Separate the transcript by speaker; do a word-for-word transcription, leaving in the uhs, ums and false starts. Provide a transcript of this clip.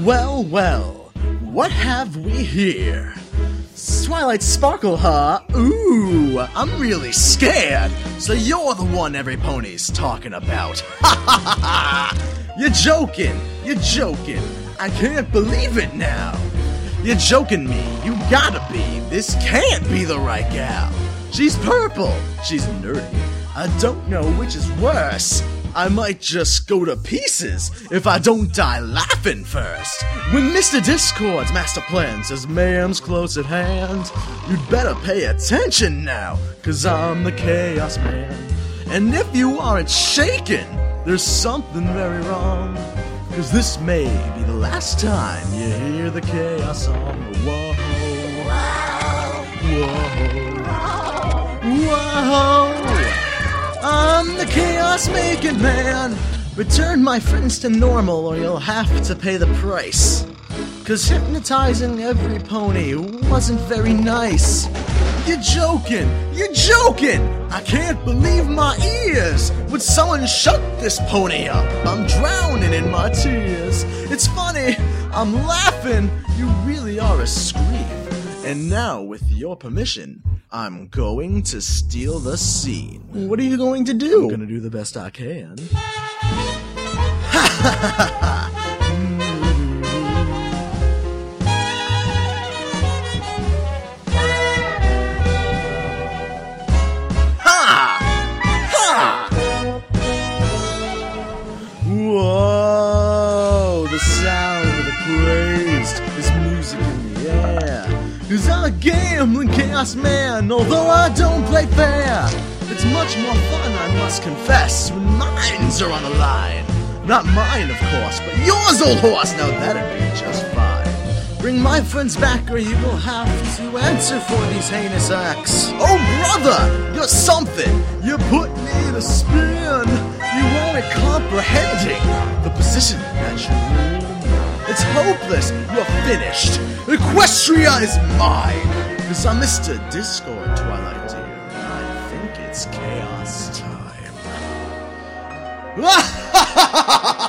Speaker 1: Well, well, what have we here? Twilight Sparkle, huh? Ooh, I'm really scared. So you're the one every pony's talking about. Ha ha ha ha! You're joking, you're joking. I can't believe it now. You're joking me, you gotta be. This can't be the right gal. She's purple, she's nerdy. I don't know which is worse. I might just go to pieces if I don't die laughing first. When Mister Discord's master plan says mayhem's close at hand, you'd better pay attention now, cause I'm the Chaos Man. And if you aren't shaken, there's something very wrong, cause this may be the last time you hear the Chaos song. Whoa, whoa, whoa. I'm the chaos-making man. Return my friends to normal or you'll have to pay the price. Cause hypnotizing every pony wasn't very nice. You're joking, you're joking. I can't believe my ears. Would someone shut this pony up? I'm drowning in my tears. It's funny, I'm laughing. You really are a scream. And now, with your permission, I'm going to steal the scene. What are you going to do? I'm gonna do the best I can. Ha ha ha ha! Whoa! The sound of the crazed is music in the air. Cause I'm a gambling chaos man, although I don't play fair. It's much more fun, I must confess, when minds are on the line. Not mine, of course, but yours, old horse. Now that'd be just fine. Bring my friends back, or you will have to answer for these heinous acts. Oh, brother, you're something. You put me to spin. You weren't comprehending the position that you're in. It's hopeless, you're finished. Equestria is mine. Cause I'm Mister Discord, Twilight dear, and I think it's chaos time.